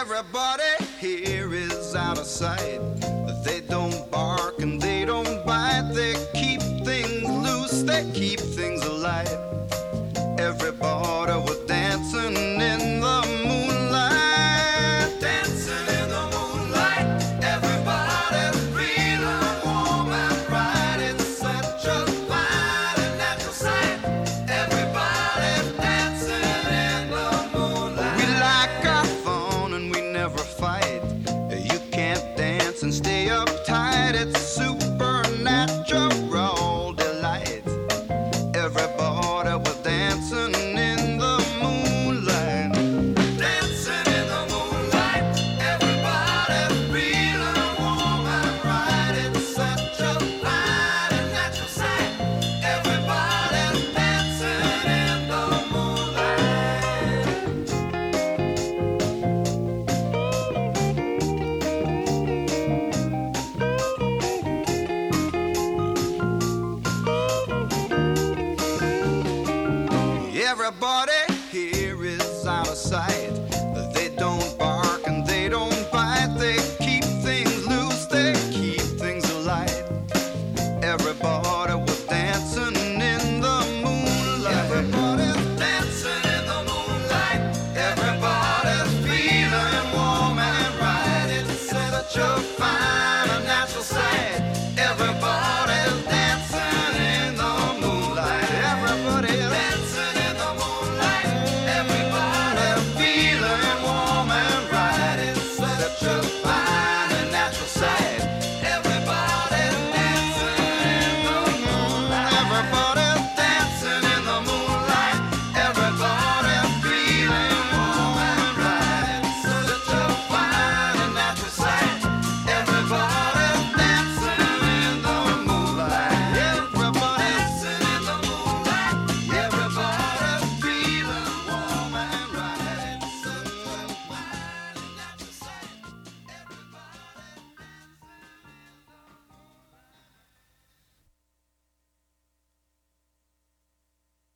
Everybody here is out of sight. They don't bark and they don't bite. They keep things loose, they keep things alive. Everybody was dancing in the moonlight. Dancing in the moonlight. Everybody's feeling warm and bright. It's such a fine and natural sight. Everybody's dancing in the moonlight. We like our fun and we never fight. You can't dance and stay uptight. It's supernatural delight. Everybody was dancing in the moonlight. Dancing in the moonlight. Everybody feeling warm and bright. It's such a fine and natural sight. Everybody dancing in the moonlight. Everybody